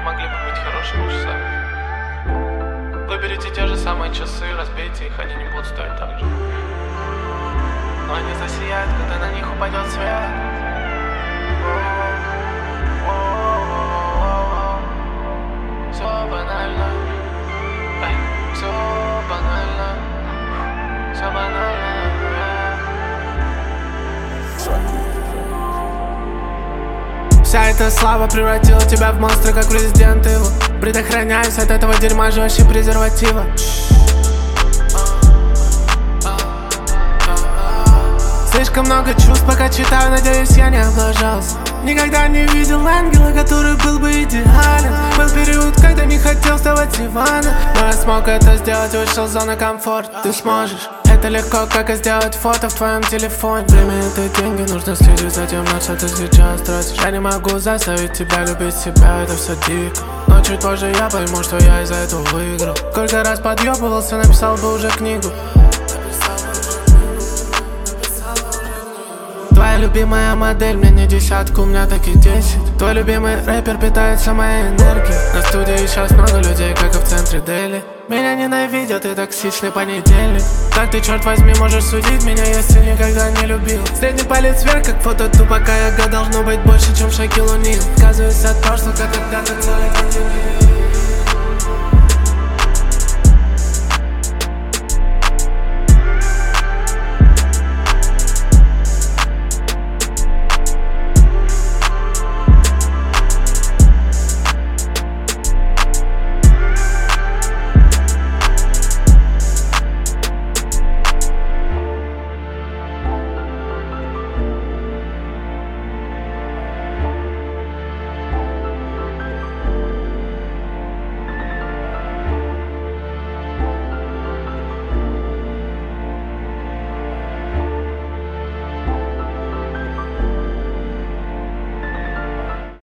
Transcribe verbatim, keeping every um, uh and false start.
могли бы быть хорошими часами. Выберите те же самые часы, разбейте их, они не будут стоить так же. Но они засияют, когда на них упадет свет. Все банально, ай, все банально, все банально. Вся эта слава превратила тебя в монстра, как президент его. Предохраняюсь от этого дерьма жестче презерватива. Слишком много чувств, пока читаю, надеюсь, я не облажался. Никогда не видел ангела, который был бы идеален. Был период, когда не хотел вставать с дивана, но я смог это сделать, вышел из зоны комфорта. Ты сможешь, это легко, как и сделать фото в твоем телефоне. Время — это деньги, нужно следить за тем, на что ты сейчас тратишь. Я не могу заставить тебя любить себя, это все дико. Но чуть позже я пойму, что я из-за этого выиграл. Сколько раз подъебывался, написал бы уже книгу. Твоя любимая модель, мне не десятку, у меня так и десять. Твой любимый рэпер питается моей энергией. На студии сейчас много людей, как и в центре Дели. Меня ненавидят и токсичный понедельник. Как ты, черт возьми, можешь судить меня, если никогда не любил? Средний палец вверх, как фото тупака. Яга должно быть больше, чем Шакил О'Нил. Отказываюсь от прошлого, как когда-то целый континент.